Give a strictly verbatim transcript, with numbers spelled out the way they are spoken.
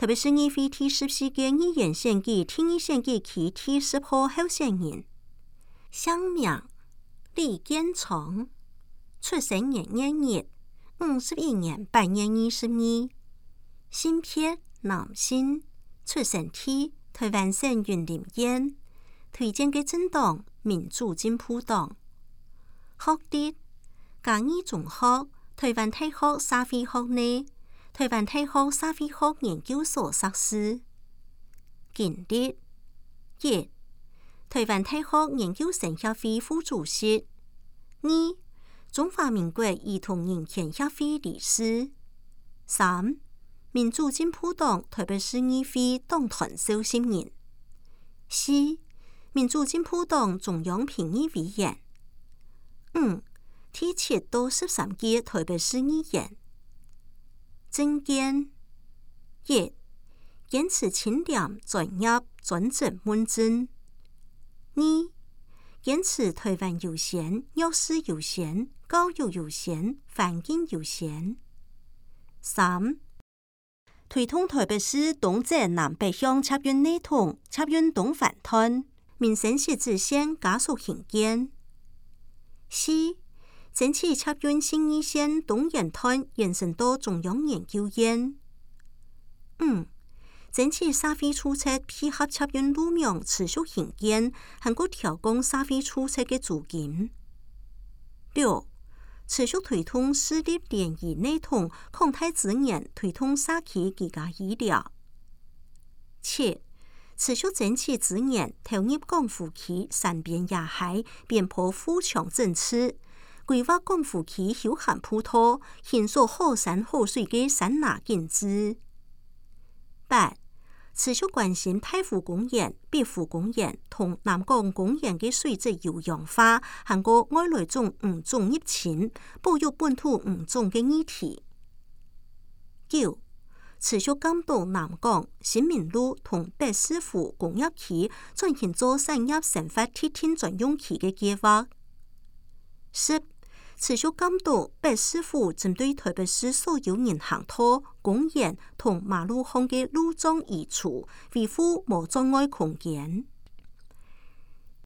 特别是议會第十四屆議員選舉第二選舉期第十號候選人，姓名李建聰，出生年月日五十一年八月二十二，性別男性，出生地台灣省雲林縣，推薦嘅政黨民主進步黨，學歷嘉義中學、台灣大學社會學系、台灣大學社會學研究所碩士，經歷一、台灣大學研究生協會副主席；二、中華民國兒童人權協會理事；三、民主進步黨台北市議會黨團召集人；四、民主進步黨中央評議委員；五、第七到十三屆台北市議員。政見一、堅持清廉、專業、專職問政；二、堅持台灣優先、弱勢優先、教育優先、環境優先；三、推動台北市東至南北向捷運內通、捷運東環線、民生汐止線加速興建；四、爭取捷運信義線東延線延伸到中央研究院；五、爭取社會厝冊配合捷運路網持續興建，韓國調降社會厝冊嘅租金；六、持續推動市立聯誼內通擴大資源，推動社區居家醫療；七、持續爭取資源，投入廣府區山邊野海邊坡護牆政策，規劃廣府區休閒鋪頭，建設好山好水嘅山拿景致。八、持續關心太湖公園、碧湖公園同南港公園嘅水質有氧化，韓國外來種物種入侵，保育本土物種嘅議題。九、持續監督南港、新民路同北市府工業區轉型做產業生發特定專用區嘅計劃。十、持續監督北市府針對台北市所有人行道、公園同馬路巷嘅路障移除，維護無障礙空間。